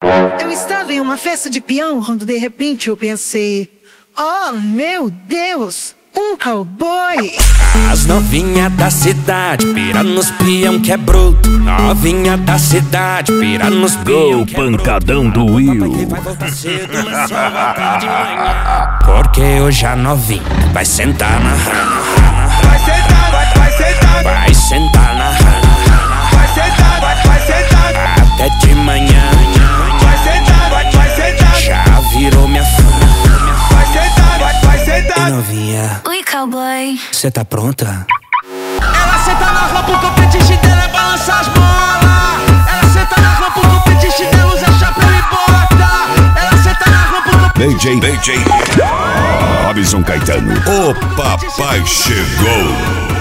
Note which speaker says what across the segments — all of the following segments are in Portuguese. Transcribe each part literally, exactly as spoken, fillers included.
Speaker 1: Eu estava em uma festa de peão quando de repente eu pensei: oh meu Deus, um cowboy!
Speaker 2: As novinha da cidade pira nos peão que é bruto. Novinha da cidade pira nos peão que é bruto.
Speaker 3: Pancadão do Will.
Speaker 2: Vai voltar cedo, mas só volta de manhã. Porque hoje a novinha vai sentar na rana.
Speaker 4: Vai sentar, vai, vai sentar.
Speaker 2: Vai sentar na rana.
Speaker 4: Vai sentar, vai, vai sentar.
Speaker 2: Até de manhã.
Speaker 4: Vai sentar, vai, vai sentar.
Speaker 2: Já virou minha fã.
Speaker 4: Vai sentar, vai, vai sentar.
Speaker 2: E novinha,
Speaker 5: Oi, cowboy.
Speaker 2: cê tá pronta?
Speaker 6: Ela senta na rampa, o competite dela é balançar as bolas. Ela senta na rampa, o competite dela usa chapéu e bota. Ela senta na rampa, o
Speaker 3: D J, D J Robson Caetano. O papai chegou.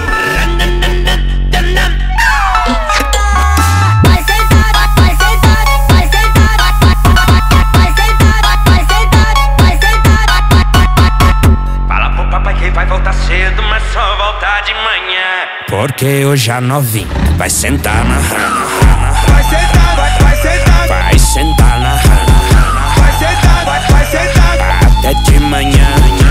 Speaker 2: Vai voltar cedo, mas só voltar de manhã. Porque hoje a novinha vai sentar na rana.
Speaker 4: Vai sentar, vai, vai sentar.
Speaker 2: Vai sentar na rana.
Speaker 4: Vai sentar, vai, vai sentar.
Speaker 2: Até de manhã.